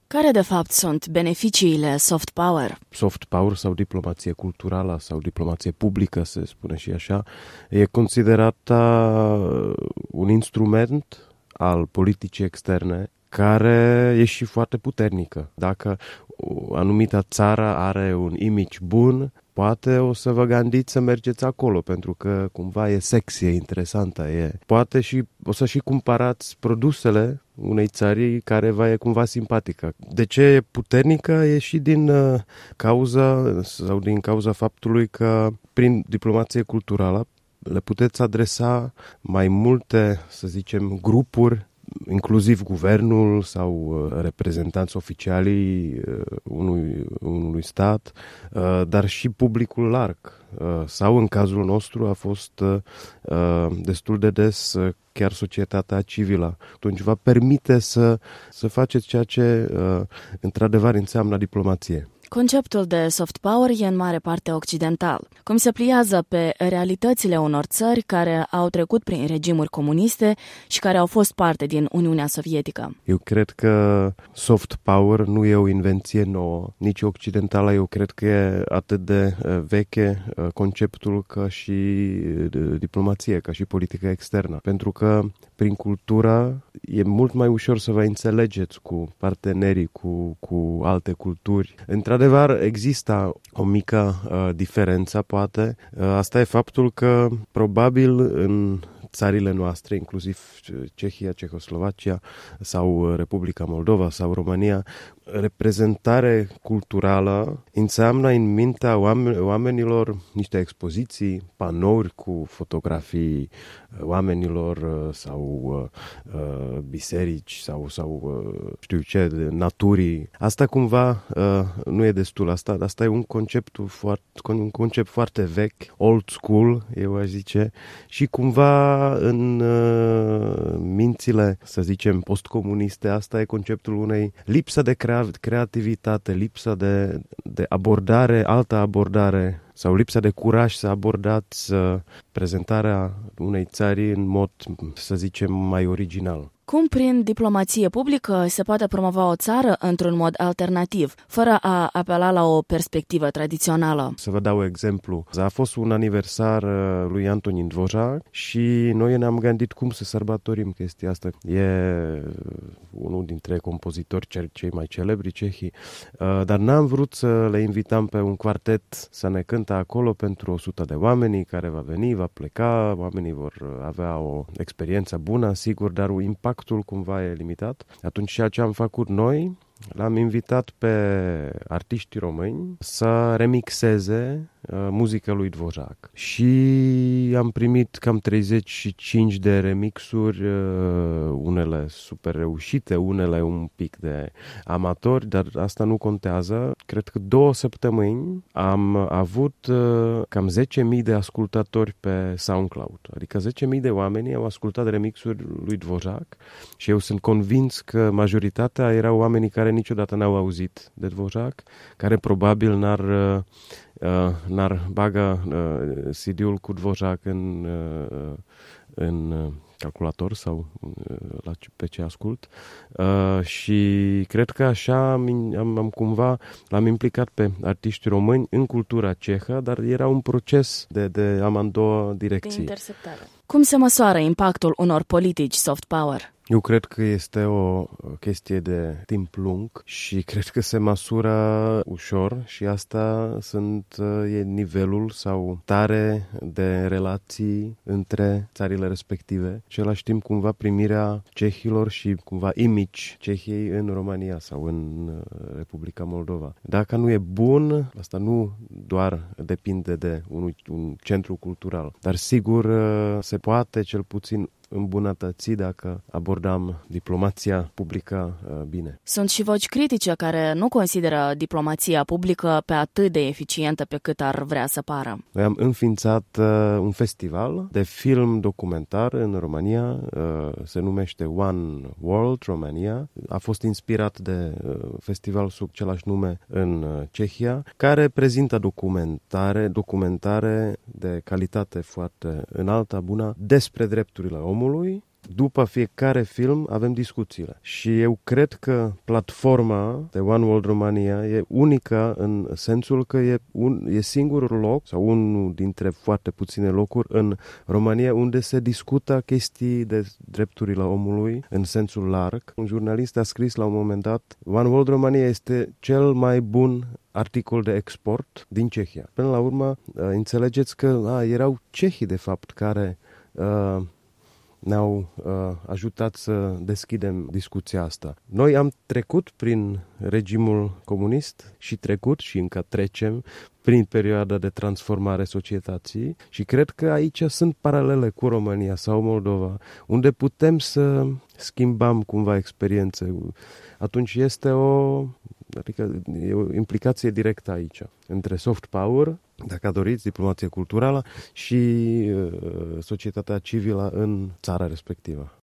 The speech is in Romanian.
Care, de fapt, sunt beneficiile soft power? Soft power sau diplomație culturală sau diplomație publică, se spune și așa, e considerată un instrument al politicii externe care e și foarte puternică. Dacă o anumită țară are un image bun, poate o să vă gândiți să mergeți acolo, pentru că cumva e sexy, e interesantă, poate și o să și cumpărați produsele unei țări care vă e cumva simpatică. De ce e puternică? E și din cauza faptului că prin diplomație culturală le puteți adresa mai multe, să zicem, grupuri, inclusiv guvernul sau reprezentanți oficialii unui stat, dar și publicul larg. Sau în cazul nostru a fost destul de des chiar societatea civilă. Atunci va permite să faceți ceea ce într-adevăr înseamnă diplomație. Conceptul de soft power e în mare parte occidental. Cum se pliază pe realitățile unor țări care au trecut prin regimuri comuniste și care au fost parte din Uniunea Sovietică? Eu cred că soft power nu e o invenție nouă, nici occidentală. Eu cred că e atât de veche conceptul ca și diplomație, ca și politică externă. Pentru că prin cultură e mult mai ușor să vă înțelegeți cu partenerii, cu alte culturi. Într-adevăr, există o mică diferență, poate. Asta e faptul că, probabil, în țările noastre, inclusiv Cehia, Cehoslovacia sau Republica Moldova sau România, reprezentare culturală înseamnă în mintea oamenilor niște expoziții, panouri cu fotografii oamenilor sau biserici sau știu ce, naturii. Asta cumva nu e destul. Asta e un concept foarte vechi, old school, eu aș zice, și cumva în mințile, să zicem, postcomuniste, asta e conceptul unei lipsă de creativitate, lipsa de abordare, altă abordare sau lipsa de curaj să abordați prezentarea unei țări în mod, să zicem, mai original. Cum prin diplomație publică se poate promova o țară într-un mod alternativ, fără a apela la o perspectivă tradițională? Să vă dau exemplu. A fost un aniversar lui Antonín Dvořák și noi ne-am gândit cum să sărbătorim chestia asta. E unul dintre compozitori cei mai celebri cehii, dar n-am vrut să le invităm pe un quartet să ne cânte acolo pentru 100 de oameni care va veni, va pleca, oamenii vor avea o experiență bună, sigur, dar impactul cumva e limitat. Atunci ceea ce am făcut noi, l-am invitat pe artiștii români să remixeze muzica lui Dvořák. Și am primit cam 35 de remixuri, unele super reușite, unele un pic de amatori, dar asta nu contează. Cred că 2 săptămâni am avut cam 10.000 de ascultători pe SoundCloud. Adică 10.000 de oameni au ascultat remixuri lui Dvořák și eu sunt convins că majoritatea erau oamenii care niciodată n-au auzit de Dvořák, care probabil n-ar baga CD-ul cu Dvořák în calculator sau pe ce ascult. Și cred că așa am cumva l-am implicat pe artiști români în cultura cehă, dar era un proces de amândouă direcții. De interceptare. Cum se măsoară impactul unor politici soft power? Eu cred că este o chestie de timp lung și cred că se măsură ușor și asta e nivelul sau tare de relații între țările respective. Același timp cumva primirea cehilor și cumva image Cehiei în România sau în Republica Moldova. Dacă nu e bun, asta nu doar depinde de un centru cultural, dar sigur se poate cel puțin îmbunătăți dacă abordam diplomația publică bine. Sunt și voci critice care nu consideră diplomația publică pe atât de eficientă pe cât ar vrea să pară. Noi am înființat un festival de film documentar în România, se numește One World Romania. A fost inspirat de festival sub același nume în Cehia, care prezintă documentare de calitate foarte înaltă, bună, despre drepturile omului, după fiecare film avem discuțiile. Și eu cred că platforma de One World Romania e unică în sensul că e singurul loc sau unul dintre foarte puține locuri în România unde se discută chestii de drepturile omului în sensul larg. Un jurnalist a scris la un moment dat: One World Romania este cel mai bun articol de export din Cehia. Până la urmă, înțelegeți că erau cehii, de fapt, care ne-au ajutat să deschidem discuția asta. Noi am trecut prin regimul comunist și încă trecem prin perioada de transformare societății și cred că aici sunt paralele cu România sau Moldova, unde putem să schimbăm cumva experiențe. Atunci e o implicație directă aici, între soft power, dacă doriți, diplomație culturală și societatea civilă în țara respectivă.